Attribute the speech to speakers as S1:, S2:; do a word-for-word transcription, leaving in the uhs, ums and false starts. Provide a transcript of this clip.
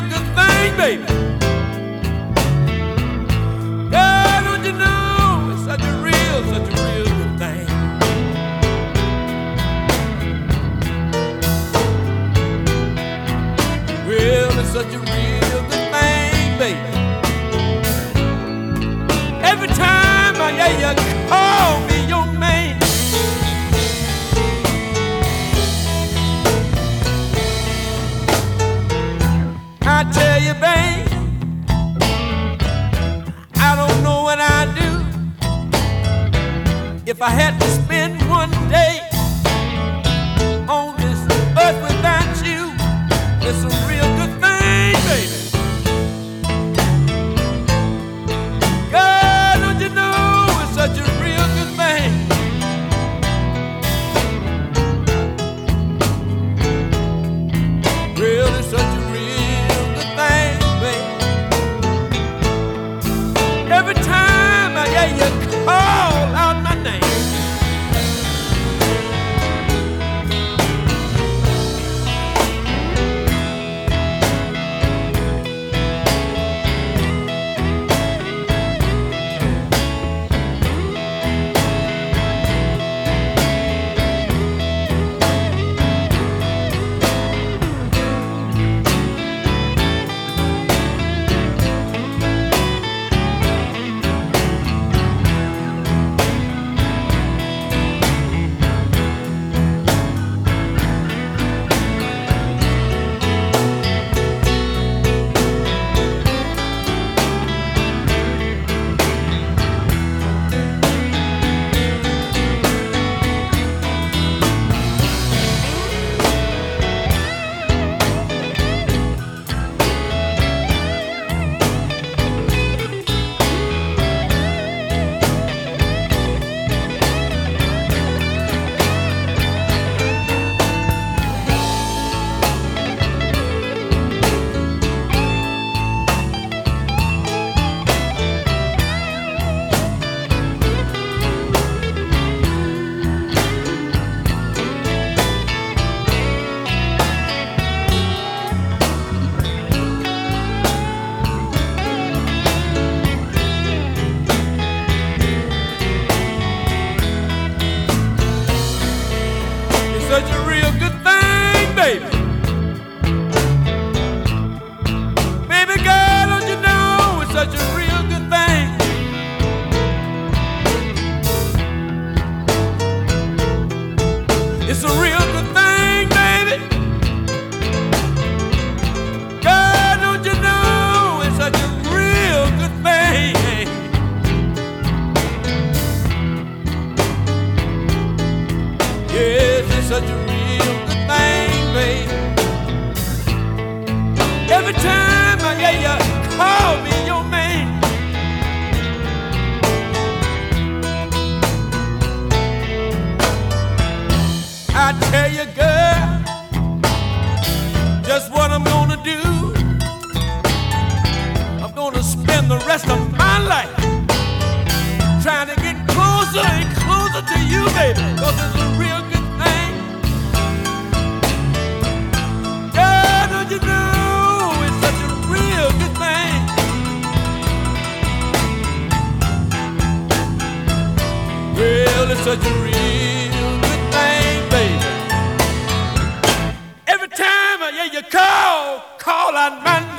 S1: real good thing, baby. God, don't you know it's such a real, such a real good thing. Well, it's such a real good thing, baby. Every time I hear you call me your name, I tell you, babe, I don't know what I'd do if I had to spend one day on this earth without you. It's a real good thing, baby. God, don't you know it's such a real good thing. Really such a real good thing, baby. Every time I hear you call out my name, such a real good thing, baby. Baby girl, don't you know it's such a real good thing. It's a real good thing, baby. God, don't you know it's such a real good thing. Yes, it's such a real good thing, baby. Every time I hear you call me your name, I tell you, girl, just what I'm gonna do. I'm gonna spend the rest of my life trying to get closer and closer to you, baby, 'cause it's a real good thing. God, don't you know it's such a real good thing. Well, it's such a real good thing, baby. Every time I hear you call, call out my name,